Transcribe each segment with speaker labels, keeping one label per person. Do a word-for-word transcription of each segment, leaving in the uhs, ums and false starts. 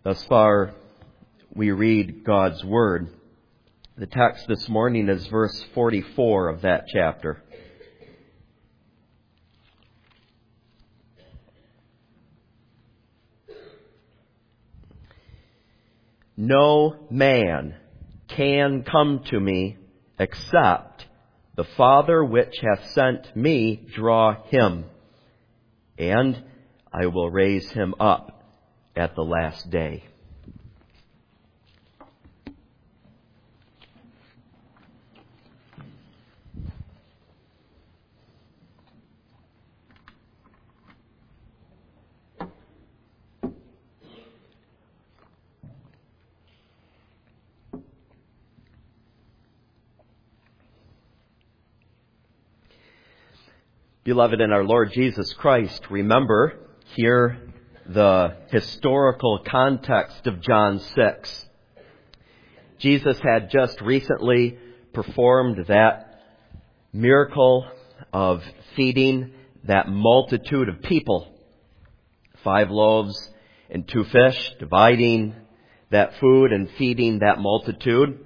Speaker 1: Thus far, we read God's Word. The text this morning is verse forty-four of that chapter. No man can come to me except the Father which hath sent me draw him, and I will raise him up at the last day. Beloved in our Lord Jesus Christ, remember here the historical context of John six. Jesus had just recently performed that miracle of feeding that multitude of people. Five loaves and two fish, dividing that food and feeding that multitude.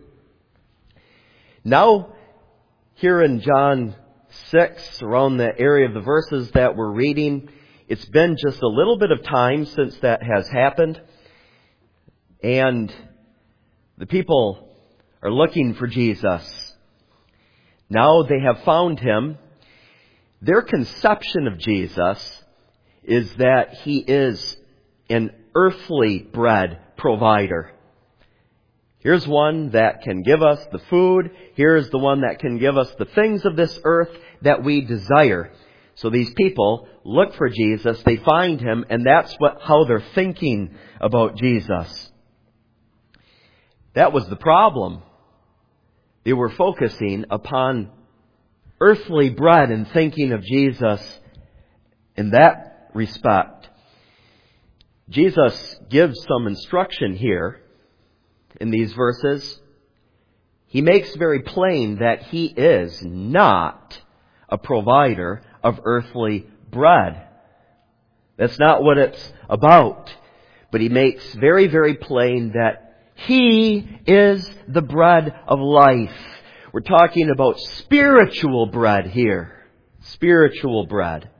Speaker 1: Now, here in John six, around the area of the verses that we're reading, it's been just a little bit of time since that has happened. And the people are looking for Jesus. Now they have found him. Their conception of Jesus is that he is an earthly bread provider. Here's one that can give us the food. Here's the one that can give us the things of this earth that we desire. So these people look for Jesus, they find him, and that's what how they're thinking about Jesus. That was the problem. They were focusing upon earthly bread and thinking of Jesus in that respect. Jesus gives some instruction here in these verses. He makes very plain that he is not a provider of earthly bread. That's not what it's about. But he makes very, very plain that he is the bread of life. We're talking about spiritual bread here. Spiritual bread.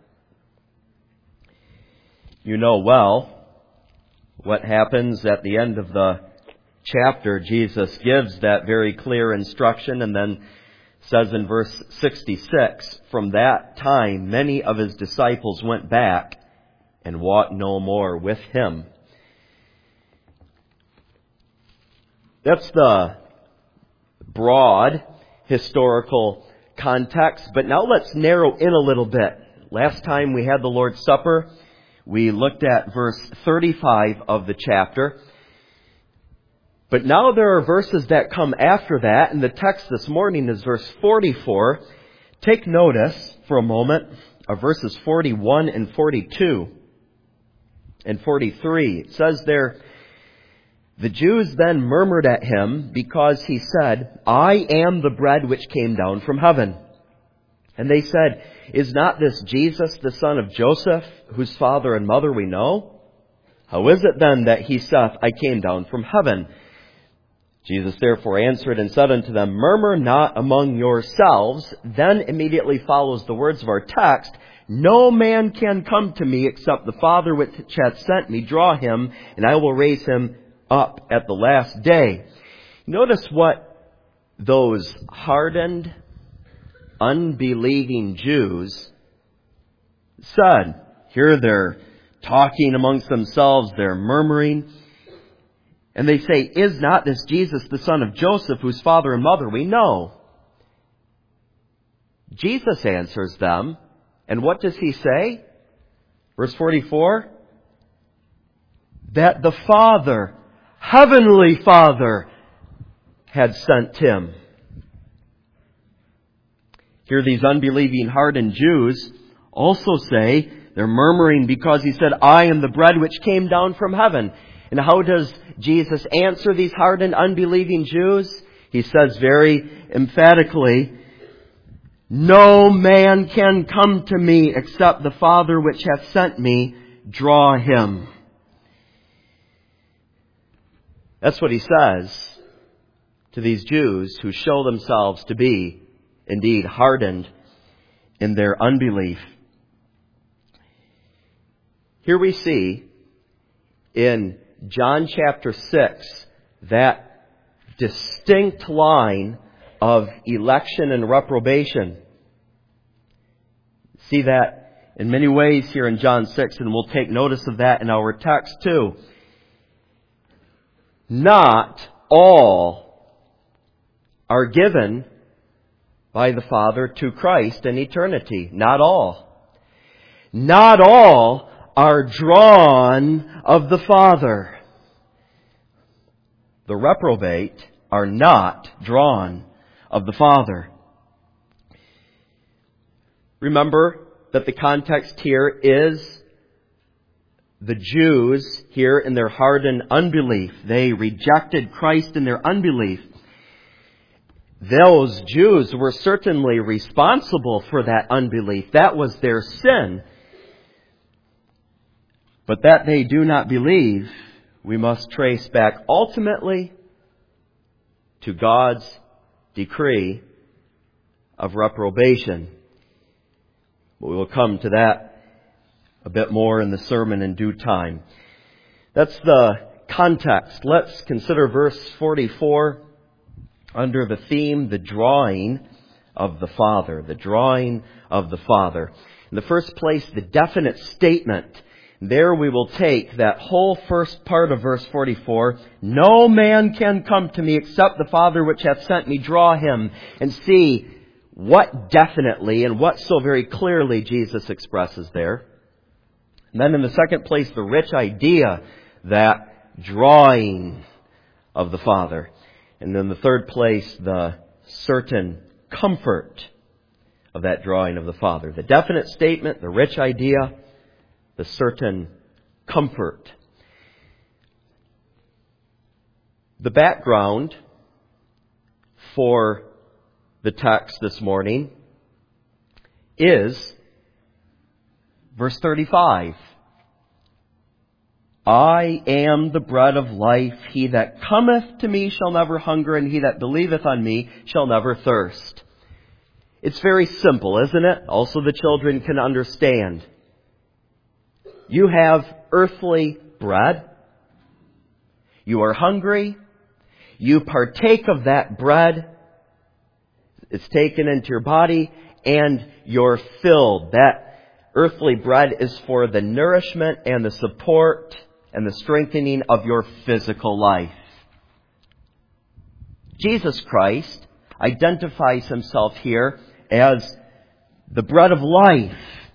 Speaker 1: You know well what happens at the end of the chapter. Jesus gives that very clear instruction and then says in verse sixty-six, from that time many of his disciples went back and walked no more with him. That's the broad historical context, but now let's narrow in a little bit. Last time we had the Lord's Supper, we looked at verse thirty-five of the chapter. But now there are verses that come after that, and the text this morning is verse forty-four. Take notice for a moment of verses forty-one and forty-two and forty-three. It says there, the Jews then murmured at him because he said, I am the bread which came down from heaven. And they said, is not this Jesus, the son of Joseph, whose father and mother we know? How is it then that he saith, I came down from heaven? Jesus therefore answered and said unto them, murmur not among yourselves. Then immediately follows the words of our text, no man can come to me except the Father which hath sent me draw him, and I will raise him up at the last day. Notice what those hardened, unbelieving Jews said. Here they're talking amongst themselves, they're murmuring. And they say, is not this Jesus the son of Joseph, whose father and mother we know? Jesus answers them. And what does he say? Verse forty-four. That the Father, Heavenly Father, had sent him. Here these unbelieving hardened Jews also say, they're murmuring because he said, I am the bread which came down from heaven. And how does Jesus answer these hardened, unbelieving Jews? He says very emphatically, no man can come to me except the Father which hath sent me draw him. That's what he says to these Jews who show themselves to be indeed hardened in their unbelief. Here we see in John chapter six that distinct line of election and reprobation. See that in many ways here in John six, and we'll take notice of that in our text too. Not all are given by the Father to Christ in eternity. Not all. Not all are drawn of the Father. The reprobate are not drawn of the Father. Remember that the context here is the Jews here in their hardened unbelief. They rejected Christ in their unbelief. Those Jews were certainly responsible for that unbelief. That was their sin. But that they do not believe, we must trace back ultimately to God's decree of reprobation. We will come to that a bit more in the sermon in due time. That's the context. Let's consider verse forty-four under the theme, the drawing of the Father. The drawing of the Father. In the first place, the definite statement. There we will take that whole first part of verse forty-four. No man can come to me except the Father which hath sent me draw him. And see what definitely and what so very clearly Jesus expresses there. And then in the second place, the rich idea, that drawing of the Father. And then the third place, the certain comfort of that drawing of the Father. The definite statement, the rich idea, the certain comfort. The background for the text this morning is verse thirty-five. I am the bread of life. He that cometh to me shall never hunger, and he that believeth on me shall never thirst. It's very simple, isn't it? Also the children can understand. You have earthly bread. You are hungry. You partake of that bread. It's taken into your body and you're filled. That earthly bread is for the nourishment and the support and the strengthening of your physical life. Jesus Christ identifies himself here as the bread of life.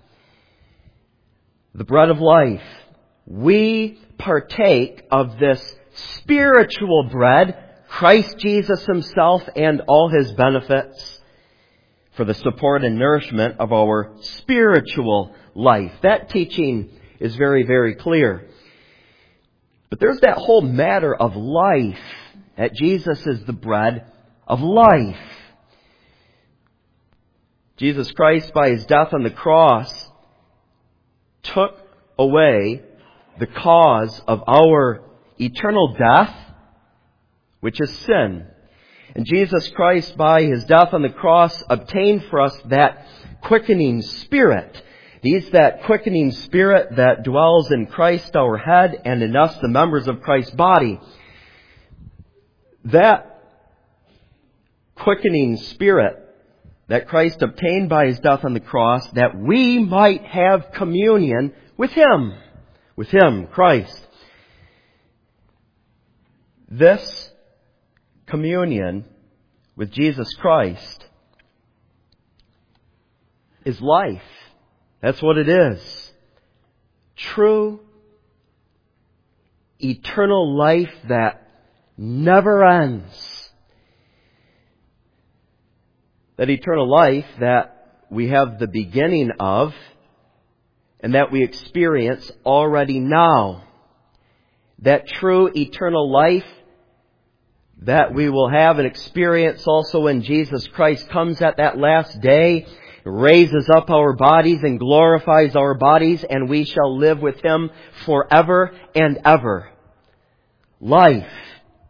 Speaker 1: The bread of life. We partake of this spiritual bread, Christ Jesus himself and all his benefits, for the support and nourishment of our spiritual life. That teaching is very, very clear. But there's that whole matter of life, that Jesus is the bread of life. Jesus Christ, by his death on the cross, took away the cause of our eternal death, which is sin. And Jesus Christ, by his death on the cross, obtained for us that quickening spirit. He's that quickening spirit that dwells in Christ our head and in us, the members of Christ's body. That quickening spirit that Christ obtained by his death on the cross, that we might have communion with him. With him, Christ. This communion with Jesus Christ is life. That's what it is. True, eternal life that never ends. That eternal life that we have the beginning of and that we experience already now. That true eternal life that we will have and experience also when Jesus Christ comes at that last day, raises up our bodies and glorifies our bodies, and we shall live with him forever and ever. Life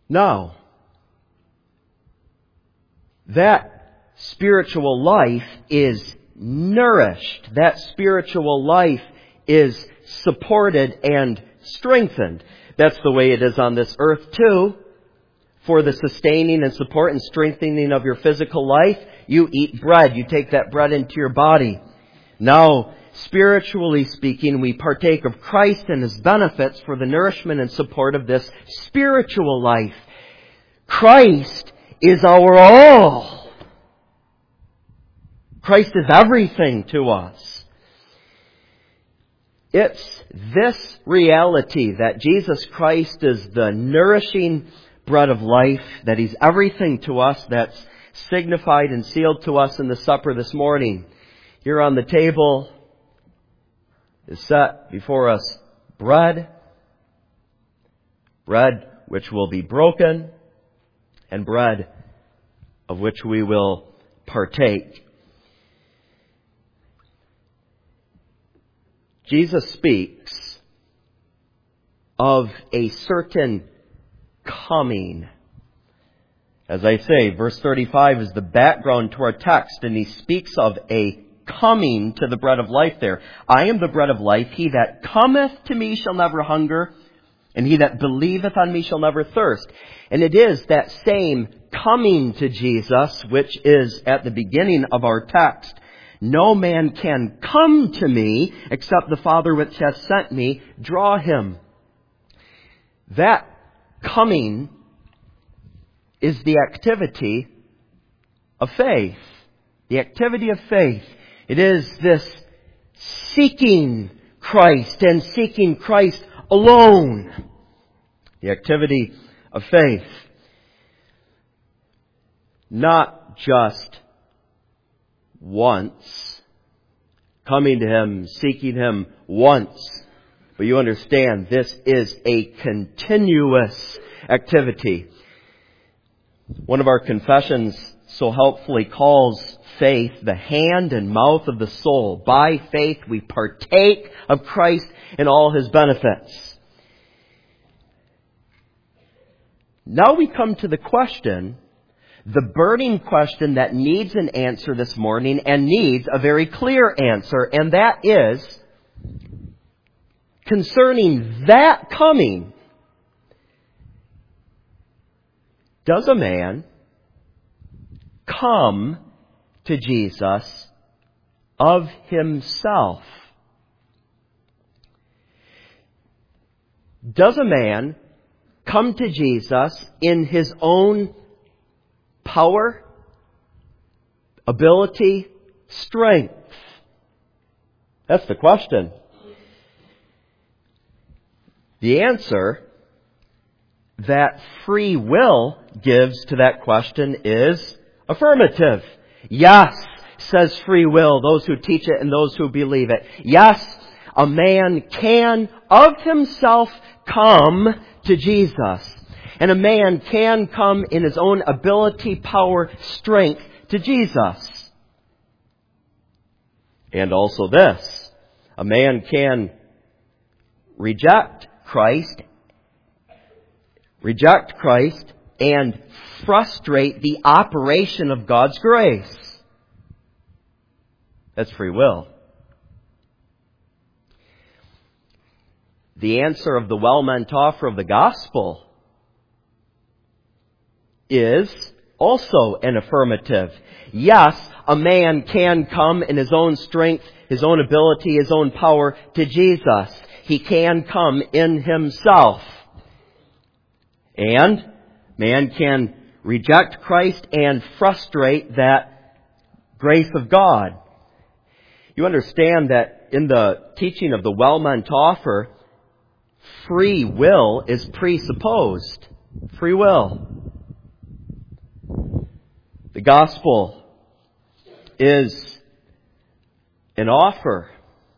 Speaker 1: Now, that spiritual life is nourished. That spiritual life is supported and strengthened. That's the way it is on this earth too. For the sustaining and support and strengthening of your physical life, you eat bread. You take that bread into your body. Now, spiritually speaking, we partake of Christ and His benefits for the nourishment and support of this spiritual life. Christ is our all. Christ is everything to us. It's this reality that Jesus Christ is the nourishing bread of life, that He's everything to us, that's signified and sealed to us in the supper this morning. Here on the table is set before us bread, bread which will be broken, and bread of which we will partake. Jesus speaks of a certain coming. As I say, verse thirty-five is the background to our text, and He speaks of a coming to the bread of life there. I am the bread of life. He that cometh to me shall never hunger, and he that believeth on me shall never thirst. And it is that same coming to Jesus, which is at the beginning of our text. No man can come to me except the Father which hath sent me draw him. That coming is the activity of faith. The activity of faith. It is this seeking Christ and seeking Christ alone. The activity of faith. Not just once. Coming to Him, seeking Him once. But you understand, this is a continuous activity. One of our confessions so helpfully calls faith the hand and mouth of the soul. By faith we partake of Christ and all His benefits. Now we come to the question, the burning question that needs an answer this morning and needs a very clear answer, and that is concerning that coming. Does a man come to Jesus of himself? Does a man come to Jesus in his own power, ability, strength? That's the question. The answer that free will gives to that question is affirmative. Yes, says free will, those who teach it and those who believe it. Yes, a man can of himself come to Jesus. And a man can come in his own ability, power, strength to Jesus. And also this, a man can reject Christ, reject Christ, and frustrate the operation of God's grace. That's free will. The answer of the well-meant offer of the gospel is also an affirmative. Yes, a man can come in his own strength, his own ability, his own power to Jesus. He can come in himself. And man can reject Christ and frustrate that grace of God. You understand that in the teaching of the well-meant offer, free will is presupposed. Free will. The gospel is an offer.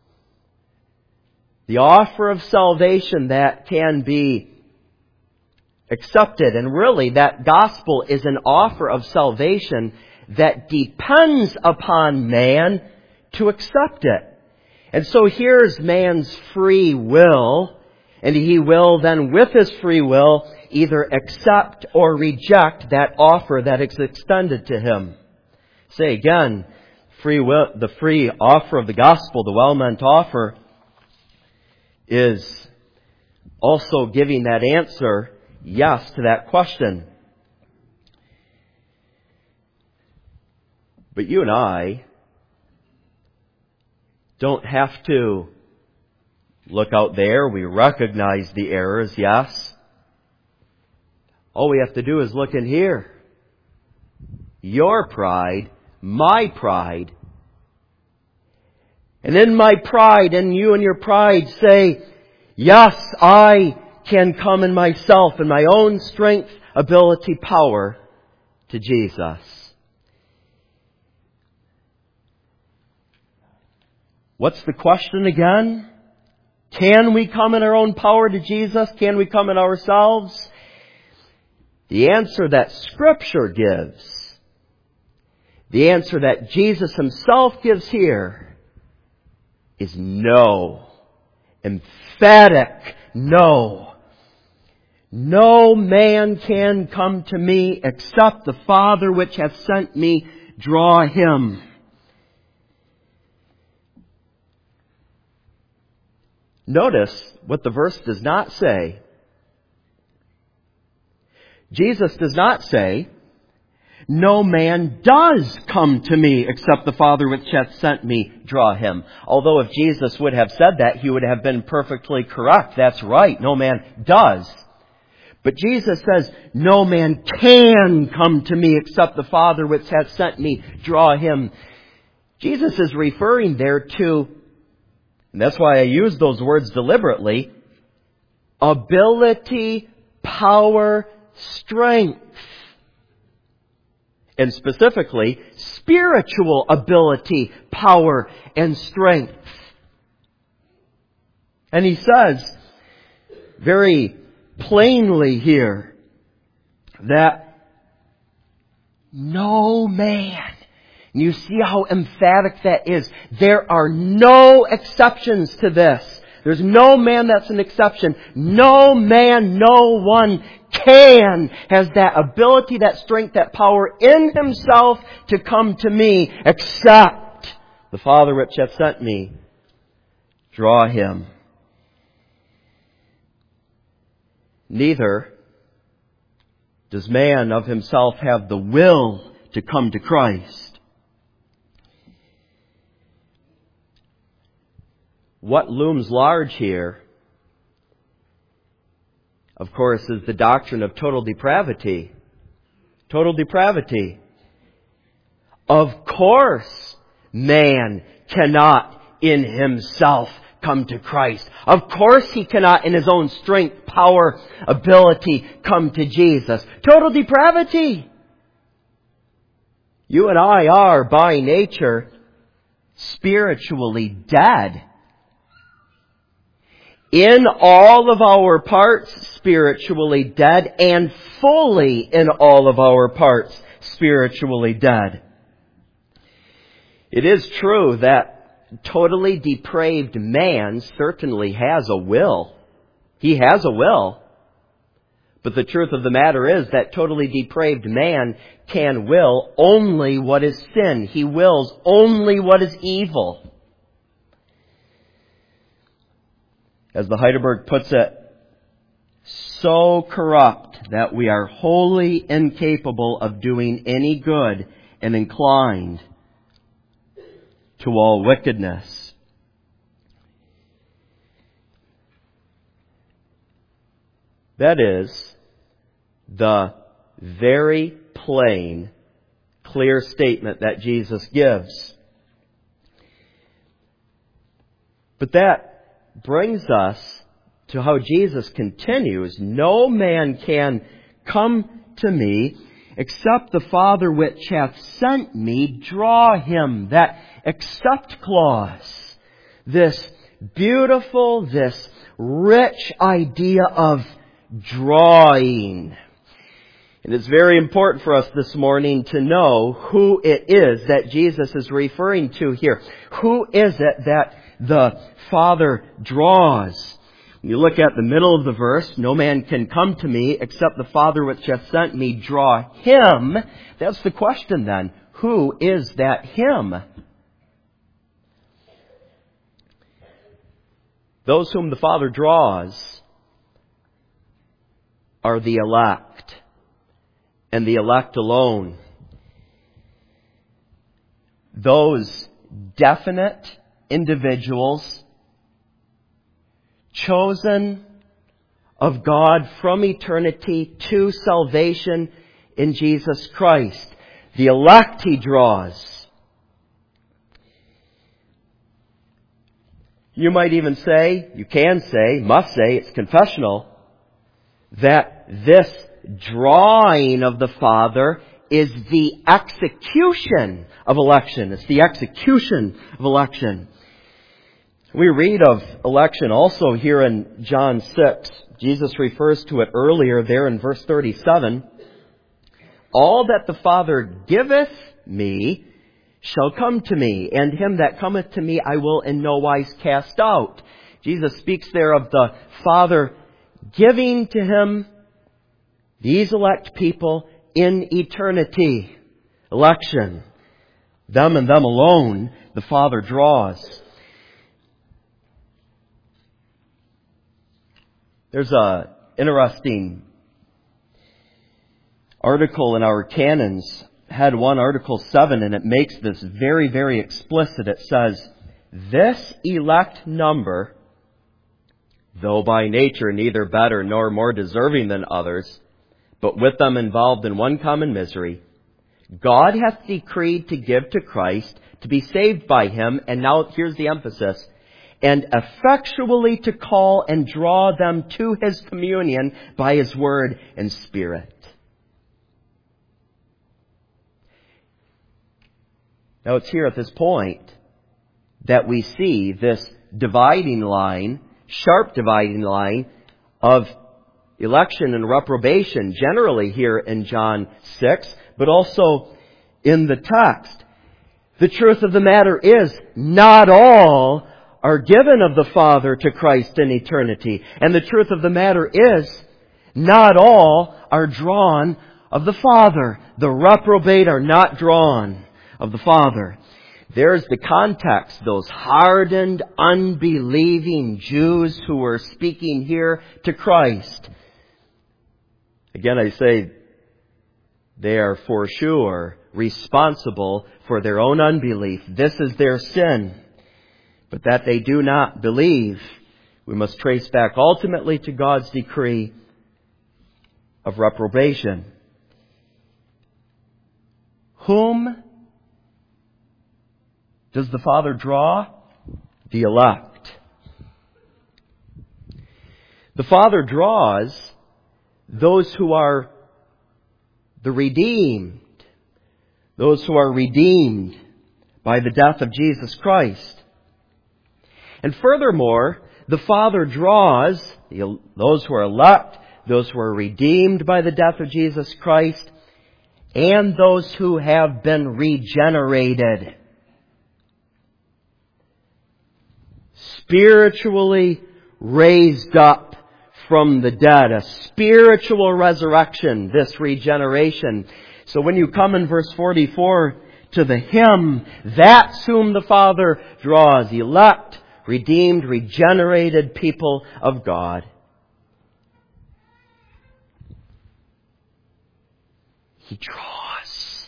Speaker 1: The offer of salvation that can be accepted. And really, that gospel is an offer of salvation that depends upon man to accept it. And so here's man's free will And He will then, with His free will, either accept or reject that offer that is extended to Him. Say again, free will, the free offer of the gospel, the well-meant offer, is also giving that answer, yes, to that question. But you and I don't have to look out there. We recognize the errors, yes. All we have to do is look in here. Your pride, my pride. And in my pride, and you and your pride say, yes, I can come in myself, in my own strength, ability, power, to Jesus. What's the question again? Can we come in our own power to Jesus? Can we come in ourselves? The answer that Scripture gives, the answer that Jesus Himself gives here, is no. Emphatic no. No man can come to me except the Father which hath sent me draw him. Notice what the verse does not say. Jesus does not say, no man does come to me except the Father which hath sent me draw him. Although if Jesus would have said that, He would have been perfectly correct. That's right. No man does. But Jesus says, no man can come to me except the Father which hath sent me draw him. Jesus is referring there to, and that's why I use those words deliberately, ability, power, strength. And specifically, spiritual ability, power, and strength. And He says very plainly here that no man, and you see how emphatic that is. There are no exceptions to this. There's no man that's an exception. No man, no one can, has that ability, that strength, that power in himself to come to me except the Father which hath sent me draw him. Neither does man of himself have the will to come to Christ. What looms large here, of course, is the doctrine of total depravity. Total depravity. Of course, man cannot in himself come to Christ. Of course he cannot in his own strength, power, ability come to Jesus. Total depravity. You and I are by nature spiritually dead. In all of our parts, spiritually dead, and fully in all of our parts, spiritually dead. It is true that totally depraved man certainly has a will. He has a will. But the truth of the matter is that totally depraved man can will only what is sin. He wills only what is evil. As the Heidelberg puts it, so corrupt that we are wholly incapable of doing any good and inclined to all wickedness. That is the very plain, clear statement that Jesus gives. But that brings us to how Jesus continues. No man can come to me except the Father which hath sent me draw him. That except clause. This beautiful, this rich idea of drawing. And it's very important for us this morning to know who it is that Jesus is referring to here. Who is it that the Father draws? You look at the middle of the verse, no man can come to me except the Father which hath sent me draw him. That's the question then. Who is that him? Those whom the Father draws are the elect, and the elect alone. Those definite individuals chosen of God from eternity to salvation in Jesus Christ. The elect He draws. You might even say, you can say, must say, it's confessional, that this drawing of the Father is the execution of election. It's the execution of election. We read of election also here in John six. Jesus refers to it earlier there in verse thirty-seven. All that the Father giveth me shall come to me, and him that cometh to me I will in no wise cast out. Jesus speaks there of the Father giving to him these elect people in eternity. Election. Them and them alone the Father draws. There's a interesting article in our canons, had one Article seven, and it makes this very, very explicit. It says, this elect number, though by nature neither better nor more deserving than others, but with them involved in one common misery, God hath decreed to give to Christ, to be saved by Him, and now here's the emphasis, and effectually to call and draw them to His communion by His Word and Spirit. Now it's here at this point that we see this dividing line, sharp dividing line of election and reprobation generally here in John six, but also in the text. The truth of the matter is, not all are given of the Father to Christ in eternity. And the truth of the matter is, not all are drawn of the Father. The reprobate are not drawn of the Father. There's the context, those hardened, unbelieving Jews who were speaking here to Christ. Again, I say, they are for sure responsible for their own unbelief. This is their sin. But that they do not believe, we must trace back ultimately to God's decree of reprobation. Whom does the Father draw? The elect. The Father draws those who are the redeemed. Those who are redeemed by the death of Jesus Christ. And furthermore, the Father draws those who are elect, those who are redeemed by the death of Jesus Christ, and those who have been regenerated. Spiritually raised up from the dead. A spiritual resurrection, this regeneration. So when you come in verse forty-four to the hymn, that's whom the Father draws. Elect, redeemed, regenerated people of God. He draws.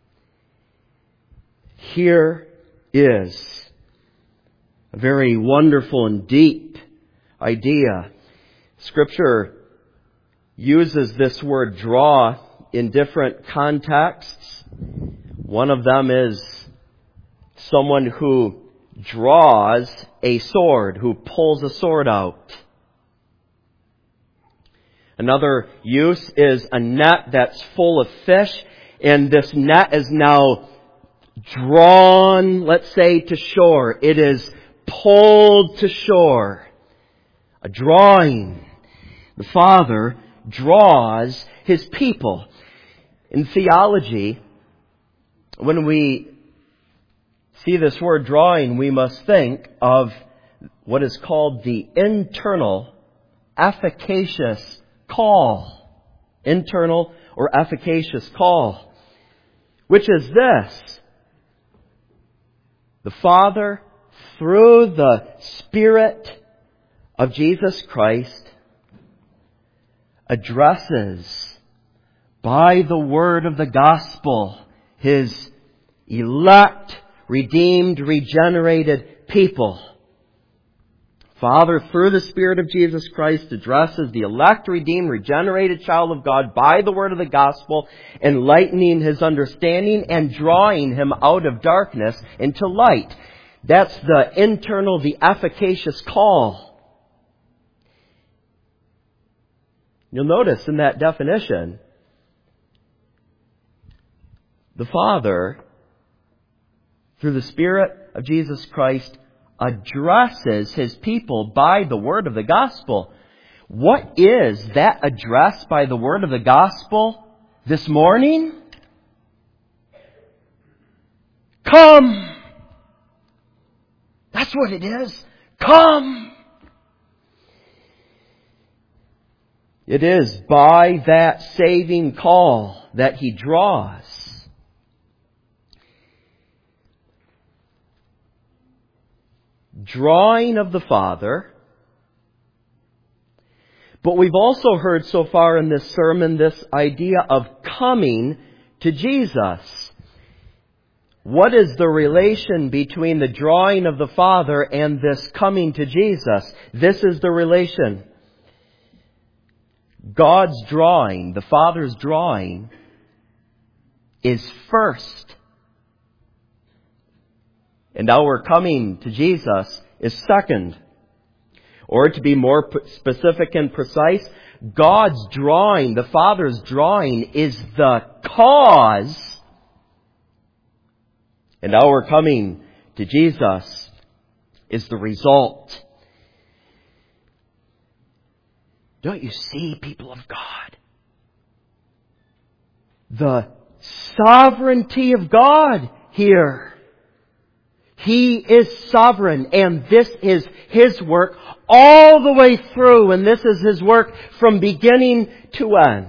Speaker 1: Here is a very wonderful and deep idea. Scripture uses this word draw in different contexts. One of them is someone who draws a sword, who pulls a sword out. Another use is a net that's full of fish, and this net is now drawn, let's say, to shore. It is pulled to shore. A drawing. The Father draws His people. In theology, when we see this word drawing, we must think of what is called the internal efficacious call. Internal or efficacious call. Which is this. The Father, through the Spirit of Jesus Christ, addresses by the word of the gospel His elect, redeemed, regenerated people. Father, through the Spirit of Jesus Christ, addresses the elect, redeemed, regenerated child of God by the word of the gospel, enlightening his understanding and drawing him out of darkness into light. That's the internal, the efficacious call. You'll notice in that definition, the Father, through the Spirit of Jesus Christ, addresses His people by the word of the gospel. What is that address by the word of the gospel this morning? Come! That's what it is. Come! It is by that saving call that He draws. Drawing of the Father. But we've also heard so far in this sermon this idea of coming to Jesus. What is the relation between the drawing of the Father and this coming to Jesus? This is the relation. God's drawing, the Father's drawing, is first. And our coming to Jesus is second. Or to be more specific and precise, God's drawing, the Father's drawing, is the cause. And our coming to Jesus is the result. Don't you see, people of God? The sovereignty of God here. He is sovereign, and this is His work all the way through, and this is His work from beginning to end.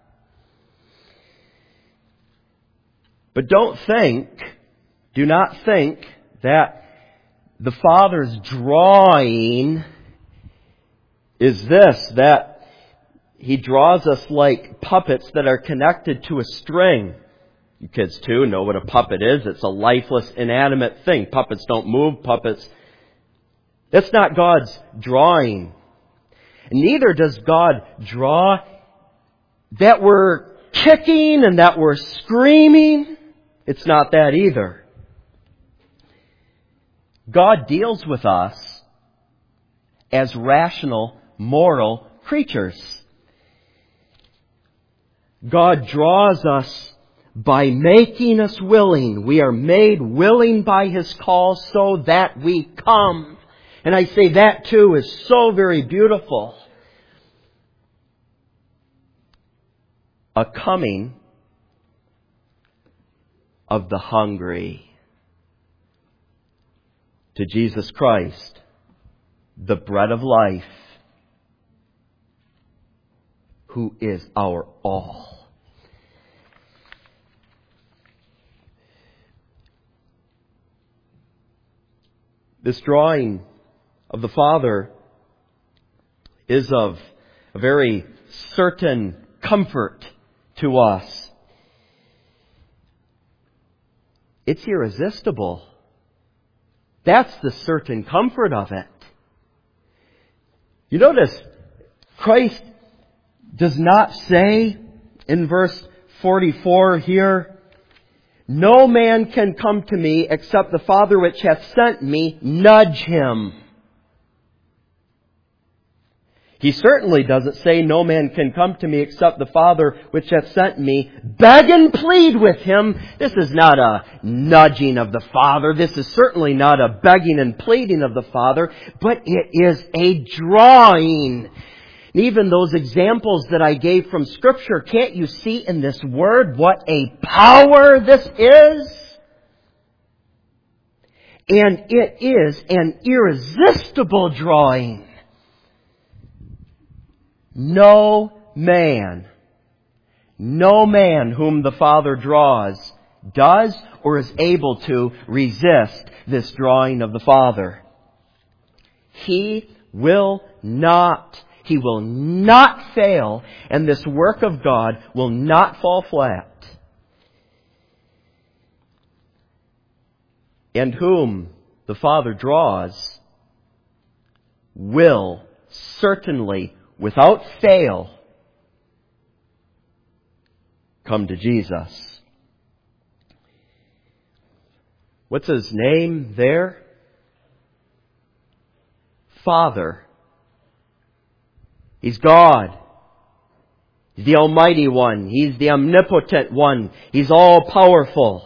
Speaker 1: But don't think, do not think that the Father's drawing is this, that He draws us like puppets that are connected to a string. You kids too know what a puppet is. It's a lifeless, inanimate thing. Puppets don't move. Puppets. That's not God's drawing. And neither does God draw that we're kicking and that we're screaming. It's not that either. God deals with us as rational, moral creatures. God draws us by making us willing. We are made willing by His call so that we come. And I say that too is so very beautiful. A coming of the hungry to Jesus Christ, the bread of life, who is our all. This drawing of the Father is of a very certain comfort to us. It's irresistible. That's the certain comfort of it. You notice, Christ does not say in verse forty-four here, no man can come to me except the Father which hath sent me nudge him. He certainly doesn't say no man can come to me except the Father which hath sent me beg and plead with him. This is not a nudging of the Father. This is certainly not a begging and pleading of the Father, but it is a drawing. And even those examples that I gave from Scripture, can't you see in this word what a power this is? And it is an irresistible drawing. no man, no man whom the Father draws does or is able to resist this drawing of the Father. He will not, He will not fail, and this work of God will not fall flat. And whom the Father draws will certainly, without fail, come to Jesus. What's His name there? Father. He's God. He's the Almighty One. He's the Omnipotent One. He's all-powerful.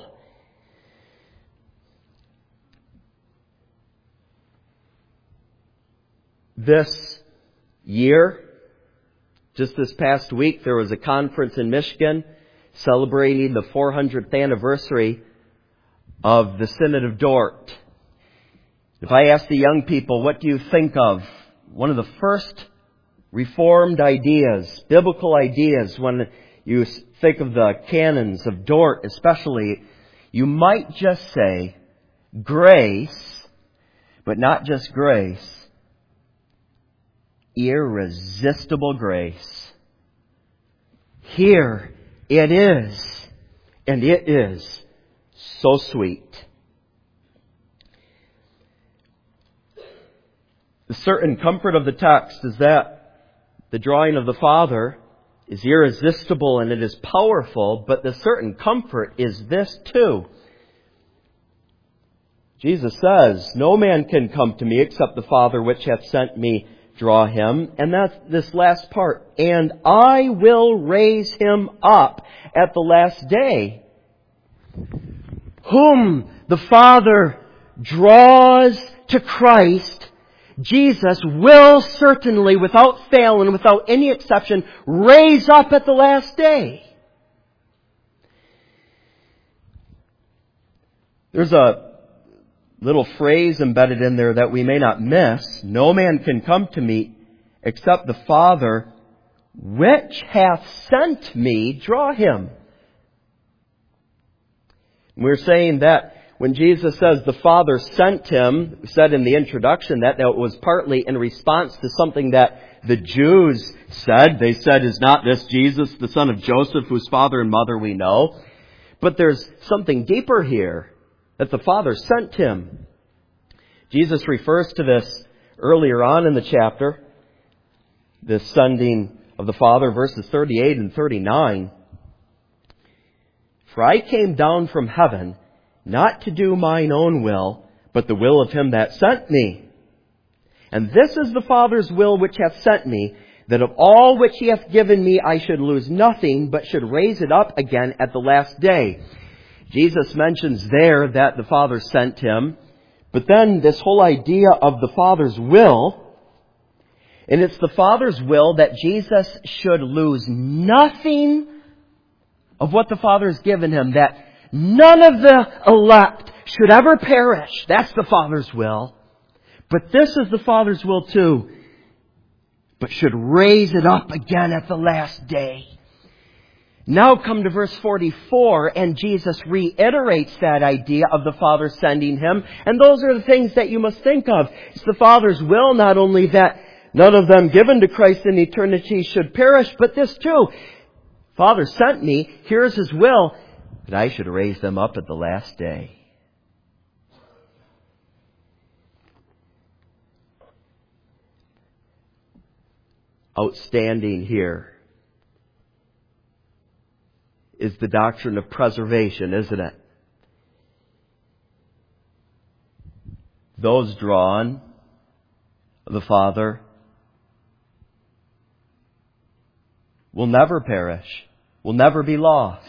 Speaker 1: This year, just this past week, there was a conference in Michigan celebrating the four hundredth anniversary of the Synod of Dort. If I ask the young people, what do you think of? One of the first Reformed ideas, biblical ideas, when you think of the canons of Dort especially, you might just say grace, but not just grace. Irresistible grace. Here it is, and it is so sweet. The certain comfort of the text is that the drawing of the Father is irresistible and it is powerful, but the certain comfort is this too. Jesus says, "No man can come to me except the Father which hath sent me draw him." And that's this last part. "And I will raise him up at the last day." Whom the Father draws to Christ, Jesus will certainly, without fail and without any exception, raise up at the last day. There's a little phrase embedded in there that we may not miss. "No man can come to me except the Father which hath sent me draw him." We're saying that when Jesus says the Father sent him, we said in the introduction that, that it was partly in response to something that the Jews said. They said, "Is not this Jesus, the son of Joseph, whose father and mother we know?" But there's something deeper here, that the Father sent him. Jesus refers to this earlier on in the chapter, this sending of the Father, verses thirty-eight and thirty-nine. "For I came down from heaven, not to do mine own will, but the will of him that sent me. And this is the Father's will which hath sent me, that of all which he hath given me I should lose nothing, but should raise it up again at the last day." Jesus mentions there that the Father sent him, but then this whole idea of the Father's will, and it's the Father's will that Jesus should lose nothing of what the Father has given him, that none of the elect should ever perish. That's the Father's will. But this is the Father's will too, but should raise it up again at the last day. Now come to verse forty-four, and Jesus reiterates that idea of the Father sending him. And those are the things that you must think of. It's the Father's will not only that none of them given to Christ in eternity should perish, but this too. Father sent me, here's His will, that I should raise them up at the last day. Outstanding here is the doctrine of preservation, isn't it? Those drawn of the Father will never perish, will never be lost.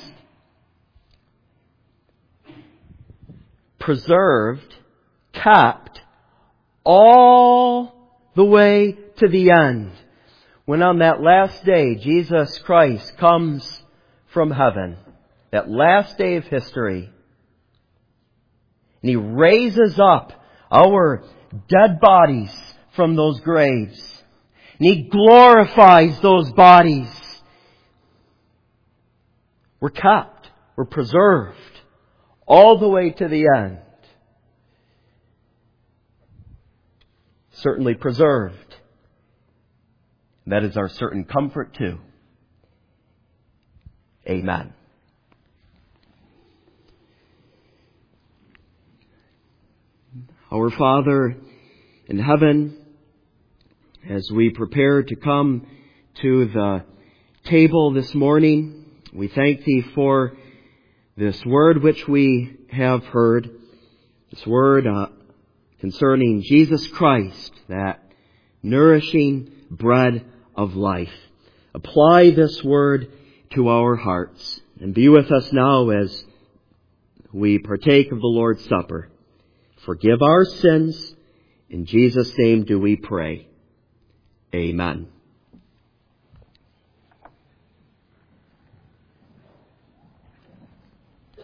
Speaker 1: Preserved, kept, all the way to the end. When on that last day, Jesus Christ comes from heaven, that last day of history, and He raises up our dead bodies from those graves. And And He glorifies those bodies. We're kept. We're preserved. All the way to the end. Certainly preserved. That is our certain comfort too. Amen. Our Father in heaven, as we prepare to come to the table this morning, we thank Thee for this word which we have heard, this word uh, concerning Jesus Christ, that nourishing bread of life. Apply this word to our hearts and be with us now as we partake of the Lord's Supper. Forgive our sins. In Jesus' name do we pray. Amen.